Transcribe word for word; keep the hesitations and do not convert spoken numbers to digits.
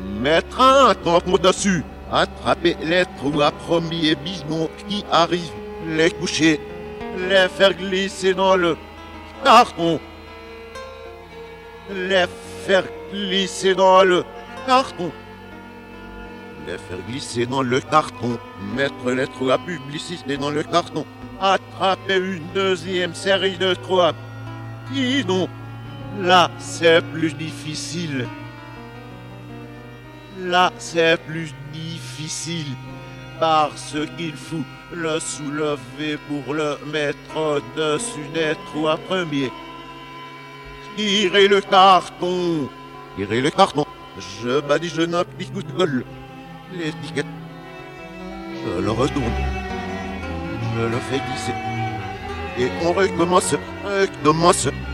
Mettre un tampon dessus. Attraper les trois premiers bisons qui arrivent. Les coucher. Les faire glisser dans le carton. Les faire glisser dans le carton. Les faire glisser dans le carton. Mettre les trois publicités dans le carton. Attraper une deuxième série de trois. Dis donc, là c'est plus difficile. Là c'est plus difficile. Parce qu'il faut le soulever pour le mettre dessus des trois premiers. Tirez le carton. Tirez le carton. Je badigeonne un petit coup de colle. L'étiquette. Je le retourne. Je le fais glisser. Et on recommence. Recommence.